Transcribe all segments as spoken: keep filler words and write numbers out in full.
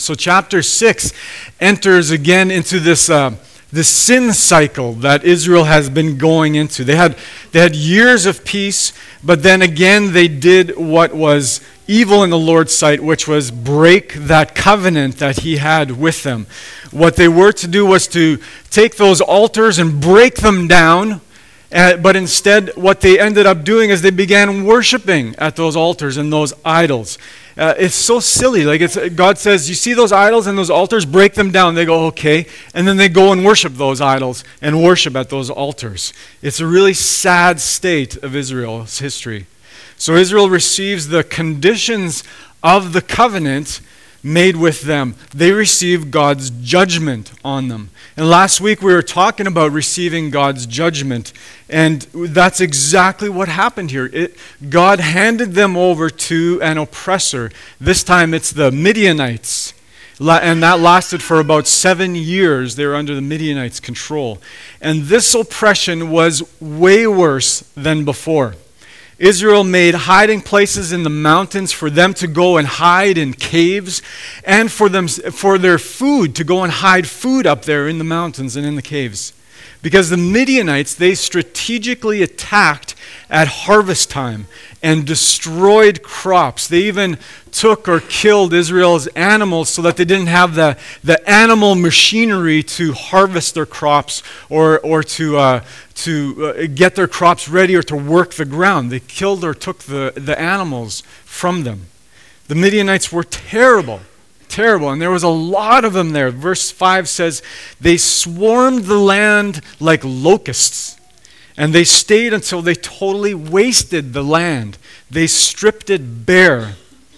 So chapter six enters again into this uh, this sin cycle that Israel has been going into. They had they had years of peace, but then again they did what was evil in the Lord's sight, which was break that covenant that he had with them. What they were to do was to take those altars and break them down. Uh, but instead, what they ended up doing is they began worshiping at those altars and those idols. Uh, it's so silly. Like it's, God says, you see those idols and those altars, break them down. They go, okay. And then they go and worship those idols and worship at those altars. It's a really sad state of Israel's history. So Israel receives the conditions of the covenant made with them. They receive God's judgment on them. And last week we were talking about receiving God's judgment, and that's exactly what happened here. It, God handed them over to an oppressor. This time it's the Midianites, and that lasted for about seven years. They were under the Midianites' control. And this oppression was way worse than before. Israel made hiding places in the mountains for them to go and hide in caves, and for them for their food to go and hide food up there in the mountains and in the caves. Because the Midianites, they strategically attacked at harvest time and destroyed crops. They even took or killed Israel's animals so that they didn't have the, the animal machinery to harvest their crops or, or to, uh, to uh, get their crops ready or to work the ground. They killed or took the, the animals from them. The Midianites were terrible. Terrible, and there was a lot of them there. Verse five says, they swarmed the land like locusts, and they stayed until they totally wasted the land. They stripped it bare.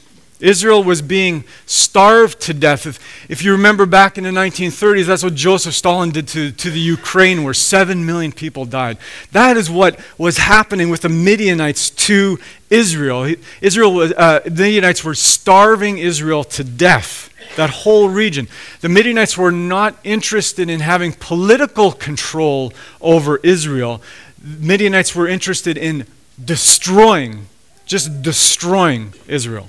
Israel was being starved to death. If, if you remember back in the nineteen thirties, that's what Joseph Stalin did to, to the Ukraine, where seven million people died. That is what was happening with the Midianites to Israel. Israel, uh, the Midianites were starving Israel to death, that whole region. The Midianites were not interested in having political control over Israel. Midianites were interested in destroying, just destroying Israel.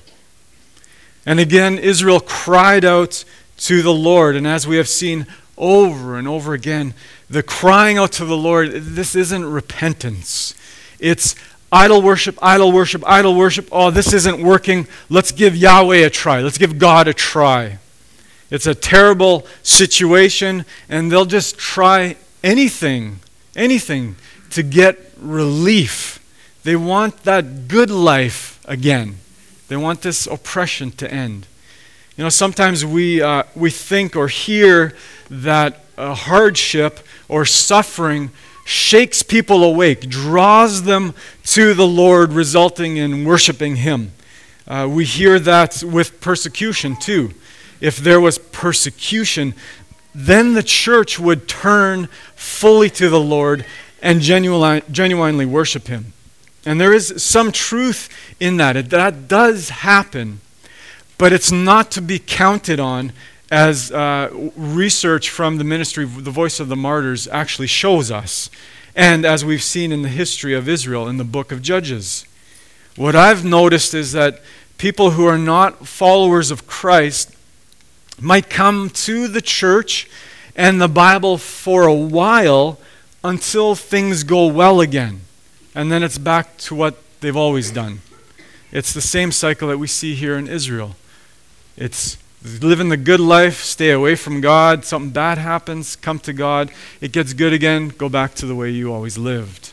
And again, Israel cried out to the Lord. And as we have seen over and over again, the crying out to the Lord, this isn't repentance. It's idol worship, idol worship, idol worship. Oh, this isn't working. Let's give Yahweh a try. Let's give God a try. It's a terrible situation, and they'll just try anything, anything to get relief. They want that good life again. They want this oppression to end. You know, sometimes we uh, we think or hear that uh, hardship or suffering shakes people awake, draws them to the Lord, resulting in worshiping Him. Uh, we hear that with persecution too. If there was persecution, then the church would turn fully to the Lord and genuine, genuinely worship Him. And there is some truth in that. It, that does happen, but it's not to be counted on, as uh, research from the ministry, The Voice of the Martyrs, actually shows us, and as we've seen in the history of Israel in the book of Judges. What I've noticed is that people who are not followers of Christ might come to the church and the Bible for a while until things go well again. And then it's back to what they've always done. It's the same cycle that we see here in Israel. It's living the good life, stay away from God, something bad happens, come to God, it gets good again, go back to the way you always lived.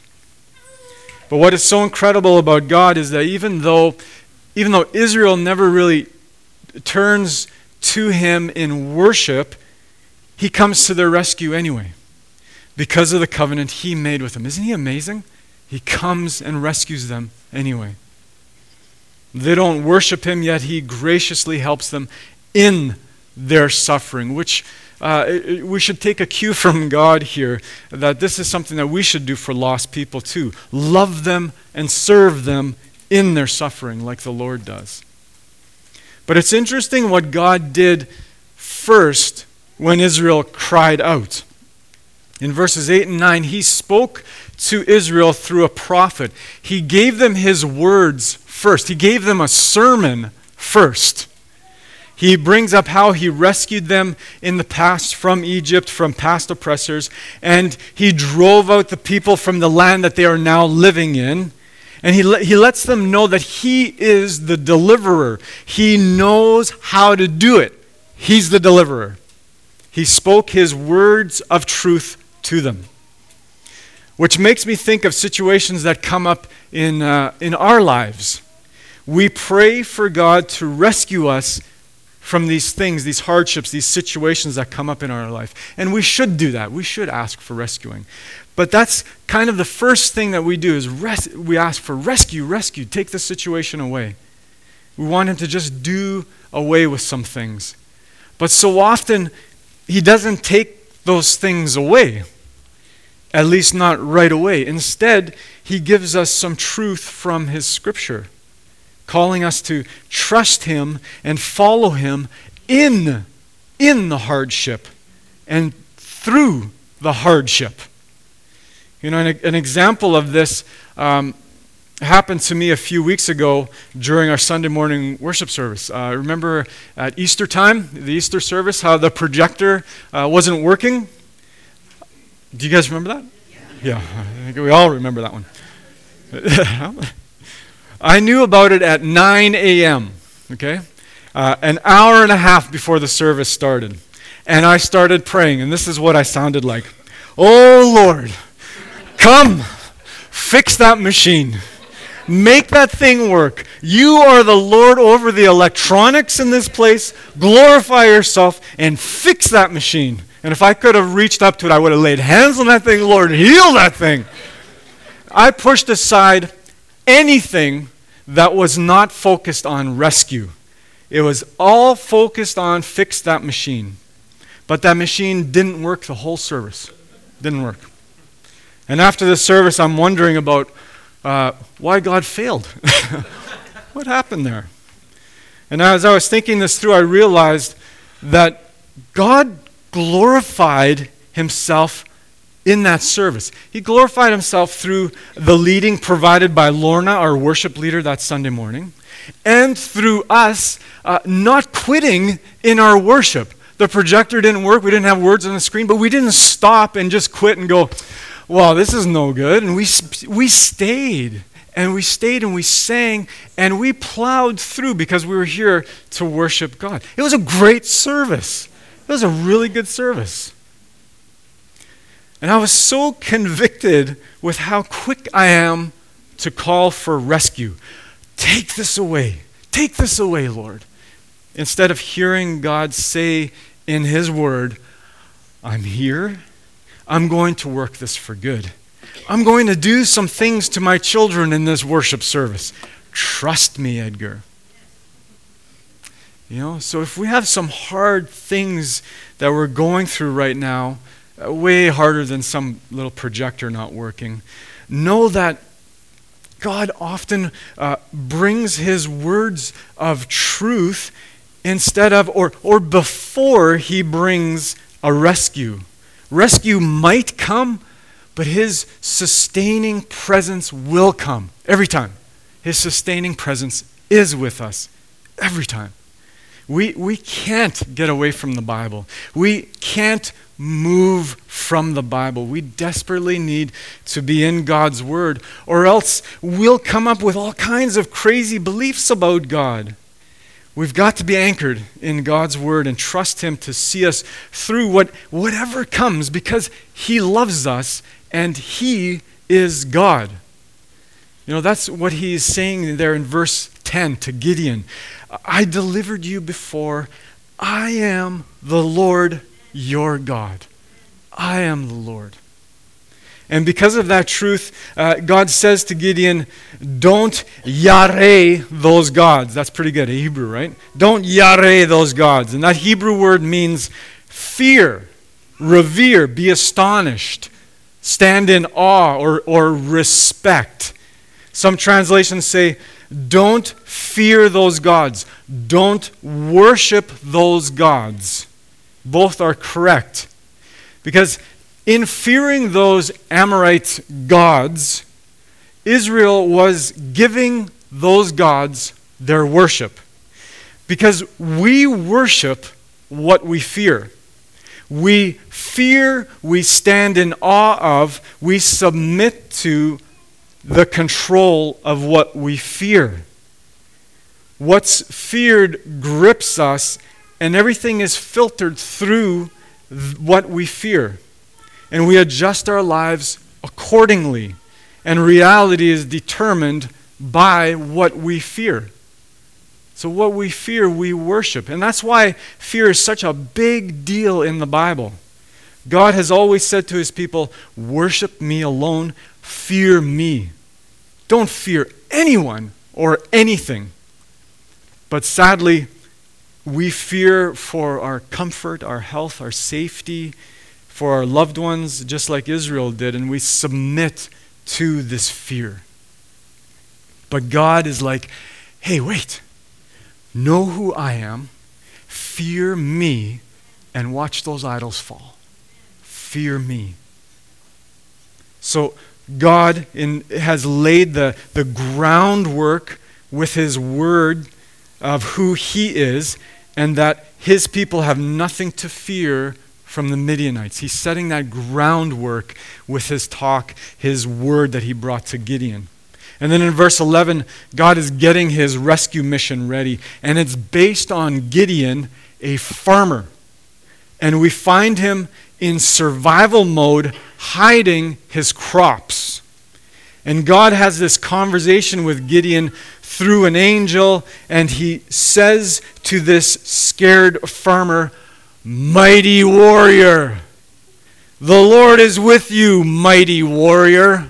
But what is so incredible about God is that even though, even though Israel never really turns to Him in worship, He comes to their rescue anyway, because of the covenant He made with them. Isn't He amazing? He comes and rescues them anyway. They don't worship Him, yet He graciously helps them in their suffering, which uh, we should take a cue from God here, that this is something that we should do for lost people too. Love them and serve them in their suffering like the Lord does. But it's interesting what God did first when Israel cried out. In verses eight and nine, He spoke to Israel through a prophet. He gave them His words first. He gave them a sermon first. He brings up how he rescued them in the past from Egypt, from past oppressors, and he drove out the people from the land that they are now living in. And he, le- he lets them know that he is the deliverer. He knows how to do it. He's the deliverer. He spoke his words of truth to them. Which makes me think of situations that come up in, uh, in our lives. We pray for God to rescue us from these things, these hardships, these situations that come up in our life. And we should do that. We should ask for rescuing. But that's kind of the first thing that we do is res- we ask for rescue, rescue, take the situation away. We want him to just do away with some things. But so often, he doesn't take those things away, at least not right away. Instead, he gives us some truth from his scripture, calling us to trust him and follow him in, in the hardship and through the hardship. You know, an, an example of this um, happened to me a few weeks ago during our Sunday morning worship service. Uh, remember at Easter time, the Easter service, how the projector uh, wasn't working? Do you guys remember that? Yeah, I think we all remember that one. I knew about it at nine a.m., okay? Uh, an hour and a half before the service started. And I started praying, and this is what I sounded like. Oh, Lord, come, fix that machine. Make that thing work. You are the Lord over the electronics in this place. Glorify yourself and fix that machine. And if I could have reached up to it, I would have laid hands on that thing. Lord, heal that thing. I pushed aside anything that was not focused on rescue. It was all focused on fix that machine. But that machine didn't work the whole service. Didn't work. And after the service, I'm wondering about uh, why God failed. What happened there? And as I was thinking this through, I realized that God glorified himself in that service. He glorified himself through the leading provided by Lorna, our worship leader that Sunday morning, and through us uh, not quitting in our worship. The projector didn't work. We didn't have words on the screen, but we didn't stop and just quit and go, well, this is no good. And we we stayed, and we stayed, and we sang, and we plowed through because we were here to worship God. It was a great service. It was a really good service. And I was so convicted with how quick I am to call for rescue. Take this away. Take this away, Lord. Instead of hearing God say in his word, I'm here. I'm going to work this for good. I'm going to do some things to my children in this worship service. Trust me, Edgar. You know, so if we have some hard things that we're going through right now, uh, way harder than some little projector not working, know that God often uh, brings his words of truth instead of, or, or before he brings a rescue. Rescue might come, but his sustaining presence will come every time. His sustaining presence is with us every time. We, we can't get away from the Bible. We can't move from the Bible. We desperately need to be in God's Word, or else we'll come up with all kinds of crazy beliefs about God. We've got to be anchored in God's Word and trust him to see us through what, whatever comes, because he loves us and he is God. You know, that's what he's saying there in verse ten to Gideon. I delivered you before. I am the Lord your God. I am the Lord. And because of that truth, uh, God says to Gideon, don't yare those gods. That's pretty good, Hebrew, right? Don't yare those gods. And that Hebrew word means fear, revere, be astonished, stand in awe, or, or respect. Some translations say, don't fear those gods. Don't worship those gods. Both are correct. Because in fearing those Amorite gods, Israel was giving those gods their worship. Because we worship what we fear. We fear, we stand in awe of, we submit to the control of what we fear. What's feared grips us, and everything is filtered through th- what we fear. And we adjust our lives accordingly. And reality is determined by what we fear. So what we fear, we worship. And that's why fear is such a big deal in the Bible. God has always said to his people, worship me alone, fear me. Don't fear anyone or anything. But sadly, we fear for our comfort, our health, our safety, for our loved ones, just like Israel did, and we submit to this fear. But God is like, hey, wait. Know who I am, fear me, and watch those idols fall. Fear me. So God in, has laid the, the groundwork with his word of who he is, and that his people have nothing to fear from the Midianites. He's setting that groundwork with his talk, his word that he brought to Gideon. And then in verse eleven, God is getting his rescue mission ready. And it's based on Gideon, a farmer. And we find him in survival mode, hiding his crops. And God has this conversation with Gideon through an angel. And he says to this scared farmer, mighty warrior, the Lord is with you, mighty warrior.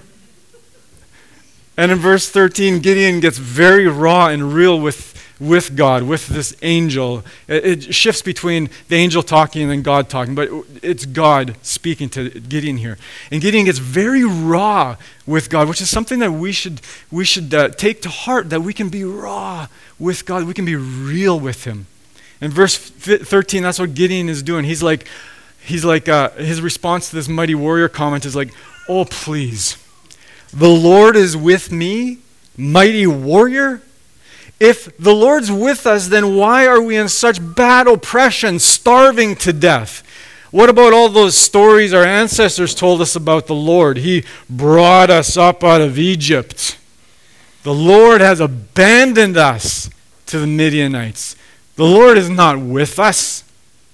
And in verse thirteen, Gideon gets very raw and real with, with God, with this angel. It, it shifts between the angel talking and then God talking, but it's God speaking to Gideon here. And Gideon gets very raw with God, which is something that we should, we should uh, take to heart, that we can be raw with God. We can be real with him. In verse thirteen, that's what Gideon is doing. He's like, he's like uh, his response to this mighty warrior comment is like, oh, please. The Lord is with me, mighty warrior. If the Lord's with us, then why are we in such bad oppression, starving to death? What about all those stories our ancestors told us about the Lord? He brought us up out of Egypt. The Lord has abandoned us to the Midianites. The Lord is not with us.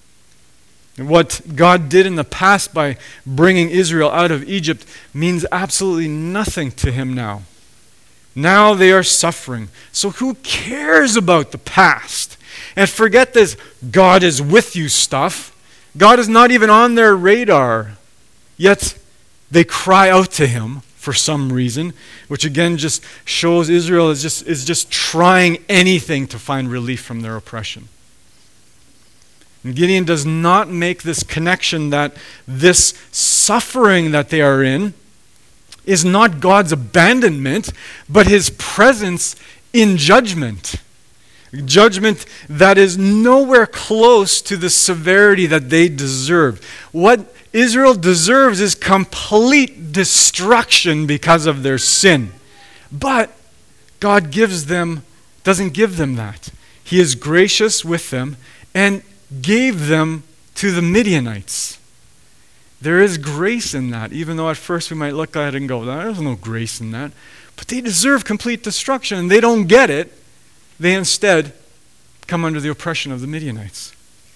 And what God did in the past by bringing Israel out of Egypt means absolutely nothing to him now. Now they are suffering. So who cares about the past? And forget this God is with you stuff. God is not even on their radar. Yet they cry out to him for some reason, which again just shows Israel is just, is just trying anything to find relief from their oppression. And Gideon does not make this connection that this suffering that they are in is not God's abandonment, but his presence in judgment. Judgment that is nowhere close to the severity that they deserve. What Israel deserves is complete destruction because of their sin. But God gives them, doesn't give them that. He is gracious with them and gave them to the Midianites. There is grace in that, even though at first we might look at it and go, there's no grace in that. But they deserve complete destruction, and they don't get it. They instead come under the oppression of the Midianites.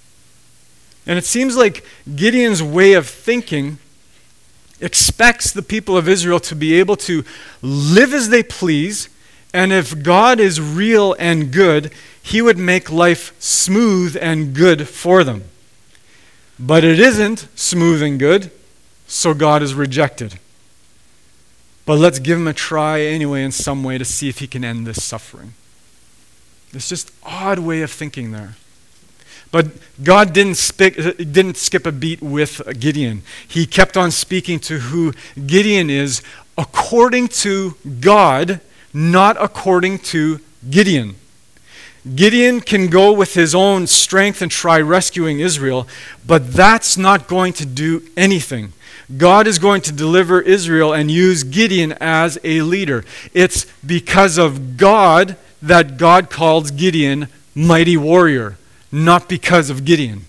And it seems like Gideon's way of thinking expects the people of Israel to be able to live as they please, and if God is real and good, he would make life smooth and good for them. But it isn't smooth and good, so God is rejected. But let's give him a try anyway in some way to see if he can end this suffering. It's just odd way of thinking there. But God didn't, speak, didn't skip a beat with Gideon. He kept on speaking to who Gideon is according to God, not according to Gideon. Gideon can go with his own strength and try rescuing Israel, but that's not going to do anything. God is going to deliver Israel and use Gideon as a leader. It's because of God that God calls Gideon mighty warrior, not because of Gideon.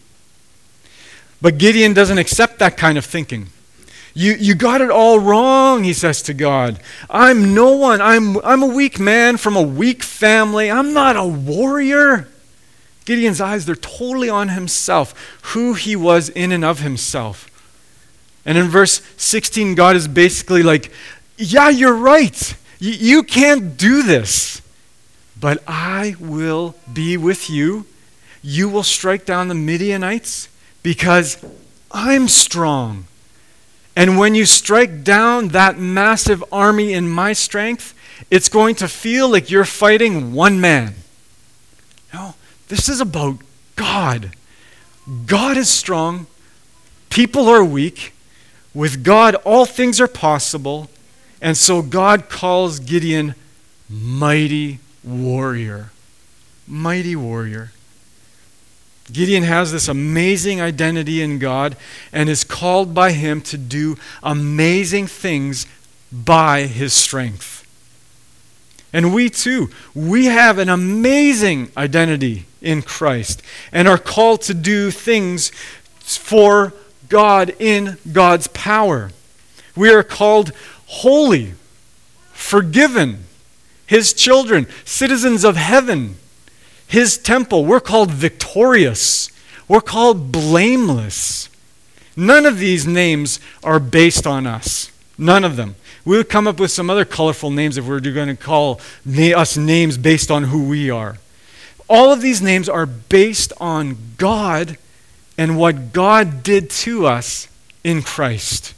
But Gideon doesn't accept that kind of thinking. You, you got it all wrong, he says to God. I'm no one. I'm, I'm a weak man from a weak family. I'm not a warrior. Gideon's eyes, they're totally on himself, who he was in and of himself. And in verse sixteen, God is basically like, yeah, you're right. You, you can't do this. But I will be with you. You will strike down the Midianites because I'm strong. And when you strike down that massive army in my strength, it's going to feel like you're fighting one man. No, this is about God. God is strong. People are weak. With God, all things are possible. And so God calls Gideon mighty warrior. Mighty warrior. Gideon has this amazing identity in God and is called by him to do amazing things by his strength. And we too, we have an amazing identity in Christ and are called to do things for God in God's power. We are called holy, forgiven, his children, citizens of heaven, his temple. We're called victorious. We're called blameless. None of these names are based on us. None of them. We would come up with some other colorful names if we were going to call na- us names based on who we are. All of these names are based on God and what God did to us in Christ.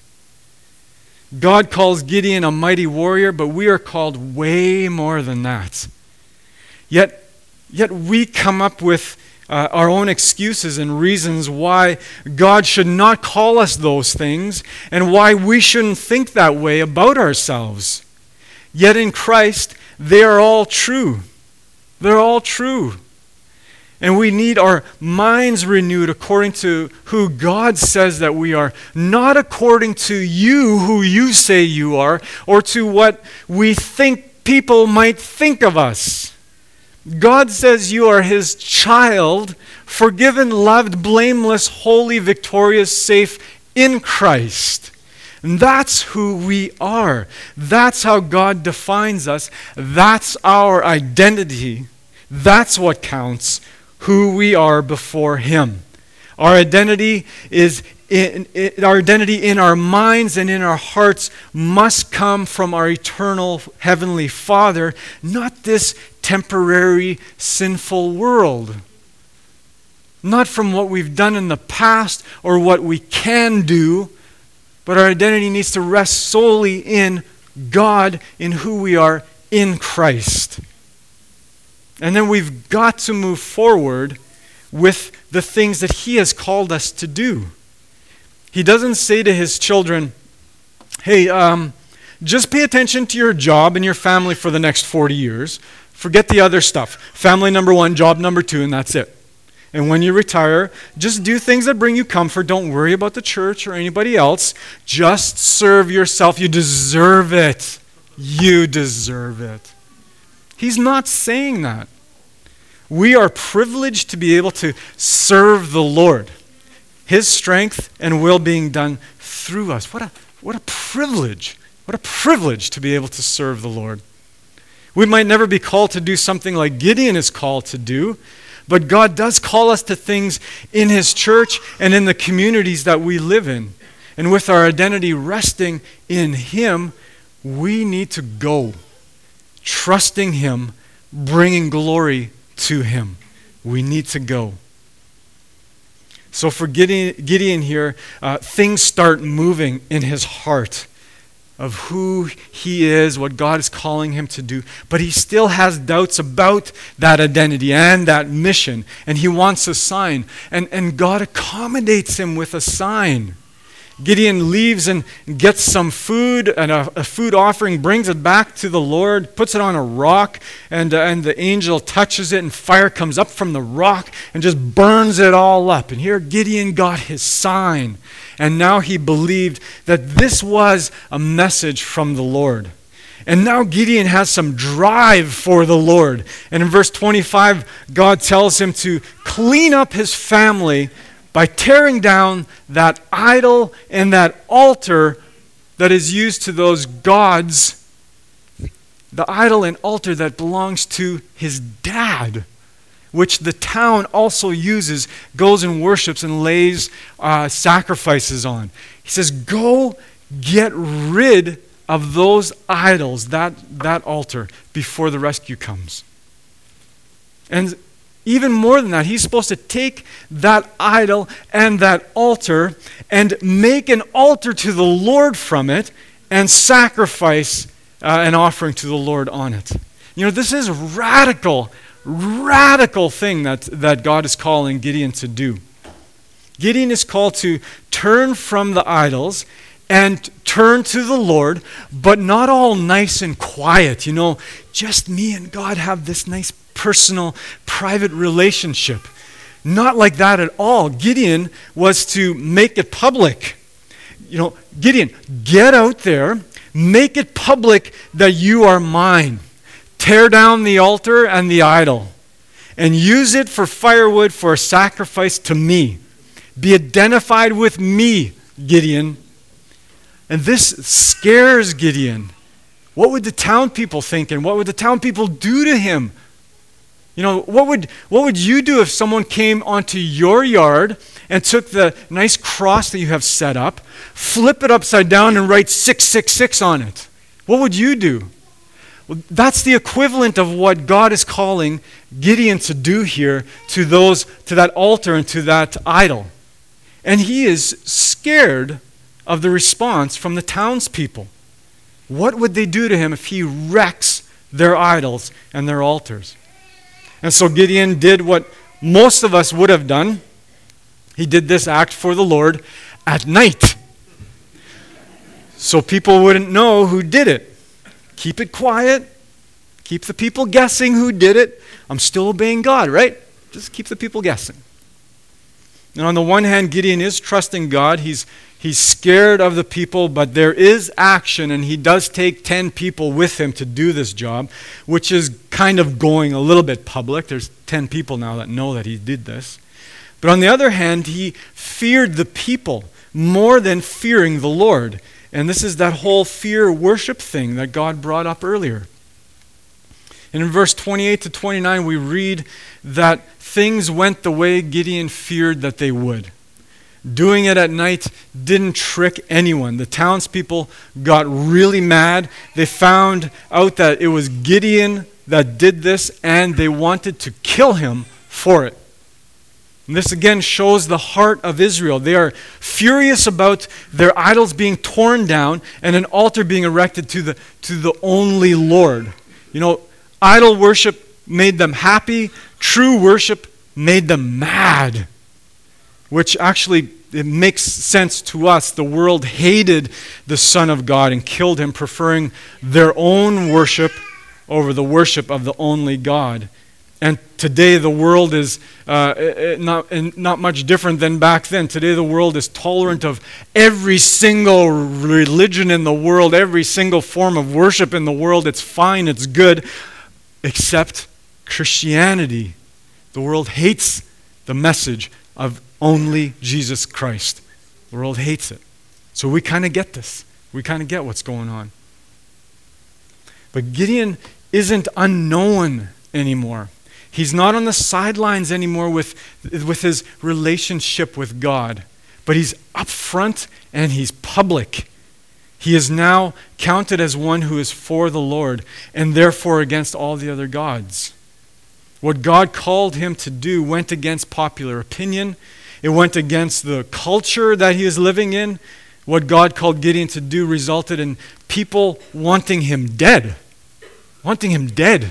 God calls Gideon a mighty warrior, but we are called way more than that. Yet, yet we come up with uh, our own excuses and reasons why God should not call us those things and why we shouldn't think that way about ourselves. Yet in Christ, they are all true. They're all true. And we need our minds renewed according to who God says that we are, not according to you, who you say you are, or to what we think people might think of us. God says you are his child, forgiven, loved, blameless, holy, victorious, safe in Christ. And that's who we are. That's how God defines us. That's our identity. That's what counts. Who we are before him. Our identity is in, in, our identity in our minds and in our hearts must come from our eternal heavenly Father, not this temporary sinful world. Not from what we've done in the past or what we can do, but our identity needs to rest solely in God, in who we are in Christ. And then we've got to move forward with the things that he has called us to do. He doesn't say to his children, hey, um, just pay attention to your job and your family for the next forty years. Forget the other stuff. Family number one, job number two, and that's it. And when you retire, just do things that bring you comfort. Don't worry about the church or anybody else. Just serve yourself. You deserve it. You deserve it. He's not saying that. We are privileged to be able to serve the Lord. His strength and will being done through us. What a, what a privilege. What a privilege to be able to serve the Lord. We might never be called to do something like Gideon is called to do, but God does call us to things in his church and in the communities that we live in. And with our identity resting in him, we need to go. Trusting him, bringing glory to him. We need to go. So for Gideon, Gideon here, uh, things start moving in his heart of who he is, what God is calling him to do. But he still has doubts about that identity and that mission. And he wants a sign. And, and God accommodates him with a sign. Gideon leaves and gets some food and a, a food offering, brings it back to the Lord, puts it on a rock, and, uh, and the angel touches it, and fire comes up from the rock and just burns it all up. And here Gideon got his sign. And now he believed that this was a message from the Lord. And now Gideon has some drive for the Lord. And in verse twenty-five, God tells him to clean up his family by tearing down that idol and that altar that is used to those gods, the idol and altar that belongs to his dad, which the town also uses, goes and worships and lays uh, sacrifices on. He says, go get rid of those idols, that, that altar, before the rescue comes. And even more than that, he's supposed to take that idol and that altar and make an altar to the Lord from it and sacrifice uh, an offering to the Lord on it. You know, this is a radical, radical thing that, that God is calling Gideon to do. Gideon is called to turn from the idols and turn to the Lord, but not all nice and quiet. You know, just me and God have this nice personal, private relationship. Not like that at all. Gideon was to make it public. You know, Gideon, get out there, make it public that you are mine. Tear down the altar and the idol and use it for firewood for a sacrifice to me. Be identified with me, Gideon. And this scares Gideon. What would the town people think, and what would the town people do to him? You know, what would what would you do if someone came onto your yard and took the nice cross that you have set up, flip it upside down and write six six six on it? What would you do? Well, that's the equivalent of what God is calling Gideon to do here to those to that altar and to that idol. And he is scared of the response from the townspeople. What would they do to him if he wrecks their idols and their altars? And so Gideon did what most of us would have done. He did this act for the Lord at night, so people wouldn't know who did it. Keep it quiet. Keep the people guessing who did it. I'm still obeying God, right? Just keep the people guessing. And on the one hand, Gideon is trusting God. He's He's scared of the people, but there is action, and he does take ten people with him to do this job, which is kind of going a little bit public. There's ten people now that know that he did this. But on the other hand, he feared the people more than fearing the Lord. And this is that whole fear worship thing that God brought up earlier. And in verse twenty-eight to twenty-nine, we read that things went the way Gideon feared that they would. Doing it at night didn't trick anyone. The townspeople got really mad. They found out that it was Gideon that did this, and they wanted to kill him for it. And this again shows the heart of Israel. They are furious about their idols being torn down and an altar being erected to the, to the only Lord. You know, idol worship made them happy. True worship made them mad. Which actually, it makes sense to us. The world hated the Son of God and killed him, preferring their own worship over the worship of the only God. And today the world is uh, not, not much different than back then. Today the world is tolerant of every single religion in the world, every single form of worship in the world. It's fine, it's good, except Christianity. The world hates the message of only Jesus Christ. The world hates it. So we kind of get this. We kind of get what's going on. But Gideon isn't unknown anymore. He's not on the sidelines anymore with, with his relationship with God. But he's up front and he's public. He is now counted as one who is for the Lord and therefore against all the other gods. What God called him to do went against popular opinion. It went against the culture that he was living in. What God called Gideon to do resulted in people wanting him dead. Wanting him dead.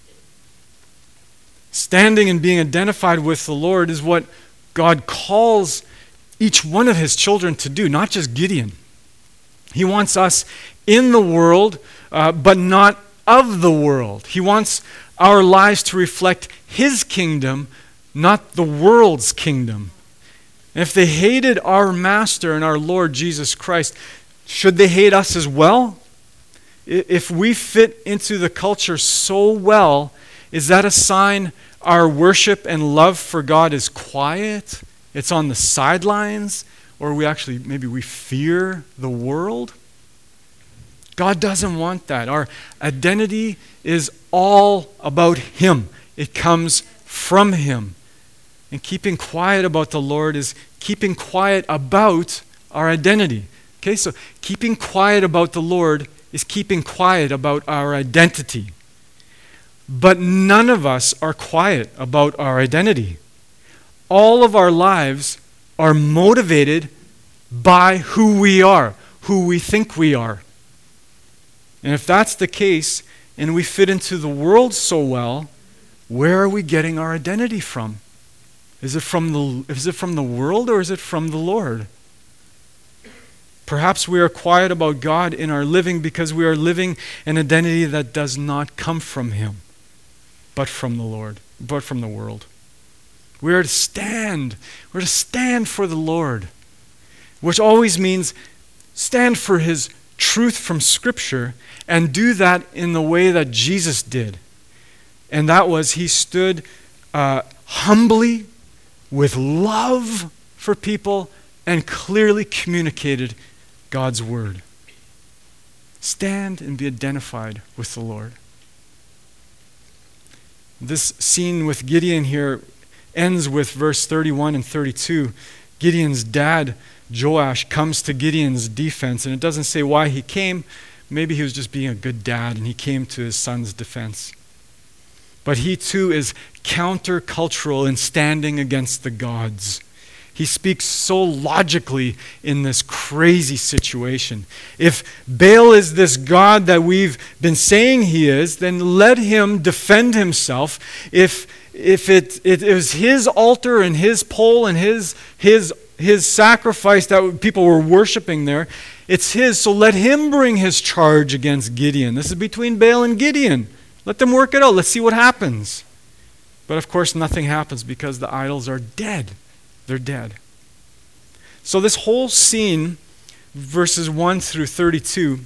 Standing and being identified with the Lord is what God calls each one of his children to do, not just Gideon. He wants us in the world, uh, but not of the world. He wants our lives to reflect his kingdom, not the world's kingdom. And if they hated our Master and our Lord Jesus Christ, should they hate us as well? If we fit into the culture so well, is that a sign our worship and love for God is quiet? It's on the sidelines? Or we actually, maybe we fear the world? God doesn't want that. Our identity is all about Him. It comes from Him. And keeping quiet about the Lord is keeping quiet about our identity. Okay, so keeping quiet about the Lord is keeping quiet about our identity. But none of us are quiet about our identity. All of our lives are motivated by who we are, who we think we are. And if that's the case, and we fit into the world so well, where are we getting our identity from? Is it from the, is it from the world or is it from the Lord? Perhaps we are quiet about God in our living because we are living an identity that does not come from Him, but from the Lord, but from the world. We are to stand. We're to stand for the Lord, which always means stand for His truth from Scripture and do that in the way that Jesus did. And that was He stood uh, humbly with love for people and clearly communicated God's word. Stand and be identified with the Lord. This scene with Gideon here ends with verse thirty-one and thirty-two. Gideon's dad, Joash, comes to Gideon's defense, and it doesn't say why he came. Maybe he was just being a good dad, and he came to his son's defense. But he too is countercultural in standing against the gods. He speaks so logically in this crazy situation. If Baal is this god that we've been saying he is, then let him defend himself. If if it, it was his altar and his pole and his his his sacrifice that people were worshiping there, it's his, so let him bring his charge against Gideon. This is between Baal and Gideon. Let them work it out. Let's see what happens. But of course, nothing happens because the idols are dead. They're dead. So this whole scene, verses one through thirty-two,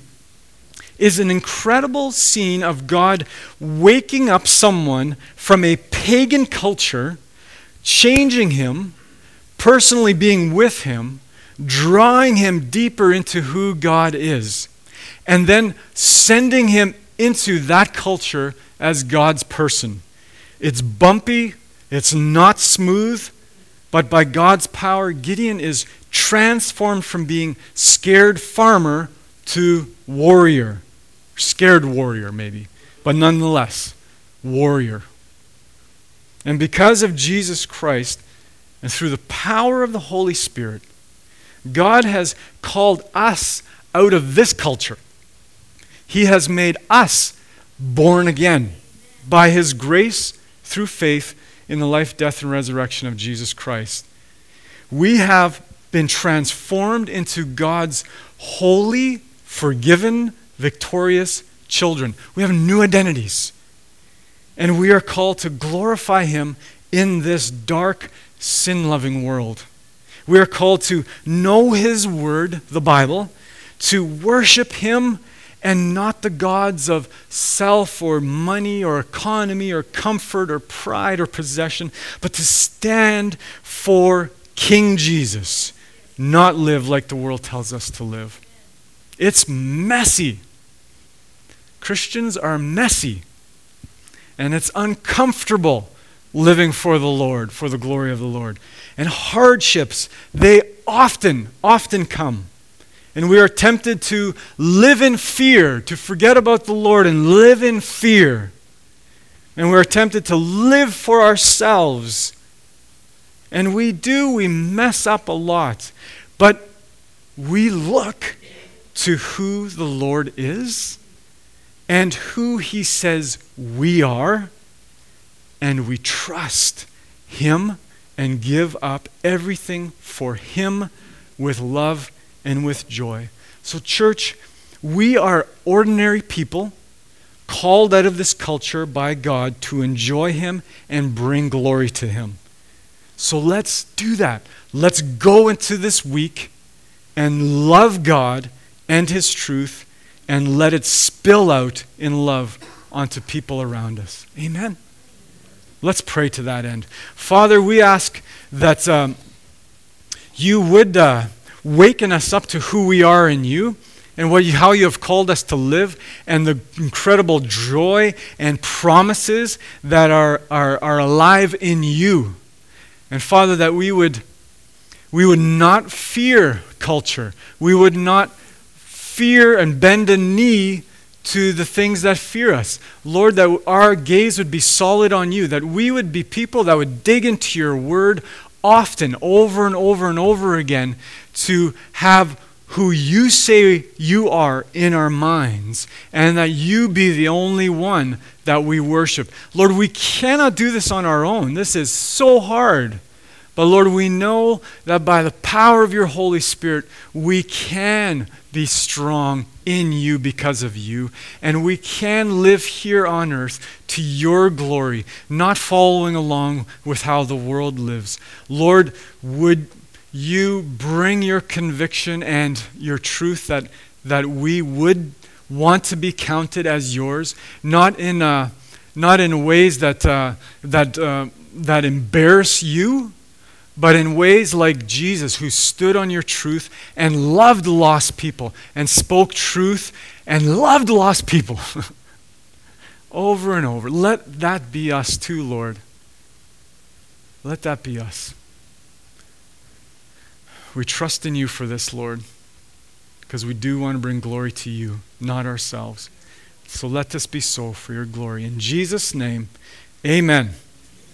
is an incredible scene of God waking up someone from a pagan culture, changing him, personally being with him, drawing him deeper into who God is, and then sending him into that culture as God's person. It's bumpy, it's not smooth, but by God's power, Gideon is transformed from being scared farmer to warrior. Scared warrior, maybe, but nonetheless, warrior. And because of Jesus Christ, and through the power of the Holy Spirit, God has called us out of this culture. He has made us born again by His grace through faith in the life, death, and resurrection of Jesus Christ. We have been transformed into God's holy, forgiven, victorious children. We have new identities. And we are called to glorify Him in this dark, sin-loving world. We are called to know His word, the Bible, to worship Him and not the gods of self or money or economy or comfort or pride or possession, but to stand for King Jesus, not live like the world tells us to live. It's messy. Christians are messy, and it's uncomfortable living for the Lord, for the glory of the Lord. And hardships, they often, often come. And we are tempted to live in fear, to forget about the Lord and live in fear. And we're tempted to live for ourselves. And we do, we mess up a lot. But we look to who the Lord is and who He says we are. And we trust Him and give up everything for Him with love and with joy. So church, we are ordinary people called out of this culture by God to enjoy Him and bring glory to Him. So let's do that. Let's go into this week and love God and His truth and let it spill out in love onto people around us. Amen. Let's pray to that end. Father, we ask that um, you would uh, waken us up to who we are in you and what you, how you have called us to live, and the incredible joy and promises that are, are, are alive in you. And Father, that we would, we would not fear culture. We would not fear and bend a knee to the things that fear us. Lord, that our gaze would be solid on you, that we would be people that would dig into your word often, over and over and over again, to have who you say you are in our minds, and that you be the only one that we worship. Lord, we cannot do this on our own. This is so hard. But Lord, we know that by the power of your Holy Spirit, we can be strong in you because of you. And we can live here on earth to your glory, not following along with how the world lives. Lord, would you bring your conviction and your truth that, that we would want to be counted as yours, not in, uh, not in ways that, uh, that, uh, that embarrass you, but in ways like Jesus, who stood on your truth and loved lost people and spoke truth and loved lost people over and over. Let that be us too, Lord. Let that be us. We trust in you for this, Lord, because we do want to bring glory to you, not ourselves. So let this be so for your glory. In Jesus' name, amen.